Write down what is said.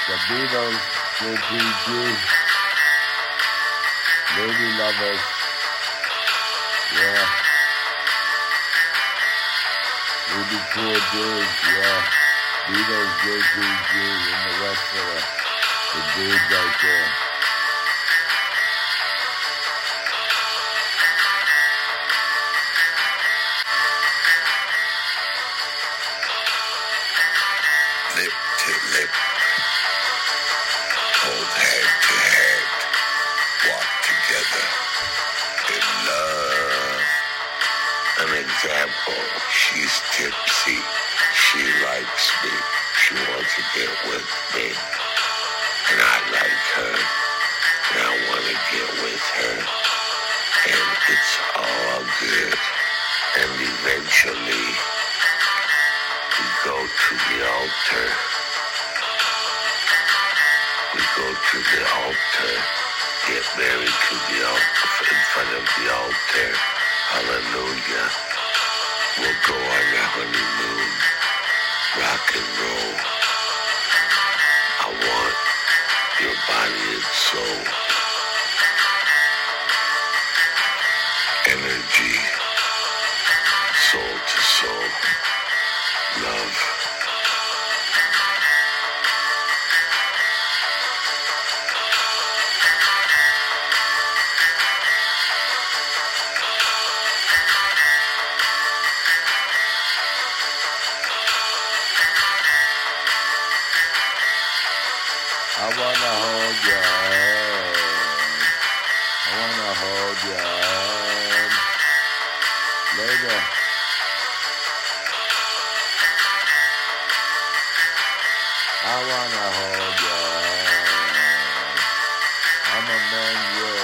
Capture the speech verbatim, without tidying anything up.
The Beatles, J P G, Lady Lovers, yeah. We be cool dudes, yeah. Beatles, J P G, and the rest of the, the dudes out there. Lip to lip, hold hand to hand, walk together in love. An example, she's tipsy, she likes me, she wants to get with me, and I like her, and I want to get with her, and it's all good, and eventually, we go to the altar. We go to the altar. Get married to the altar, in front of the altar. Hallelujah. We'll go on a honeymoon. Rock and roll. I want your body and soul. Energy. Soul to soul. Love. I wanna hold your hand. I wanna hold your hand. Later. I wanna hold your hand. I'm a man, yeah.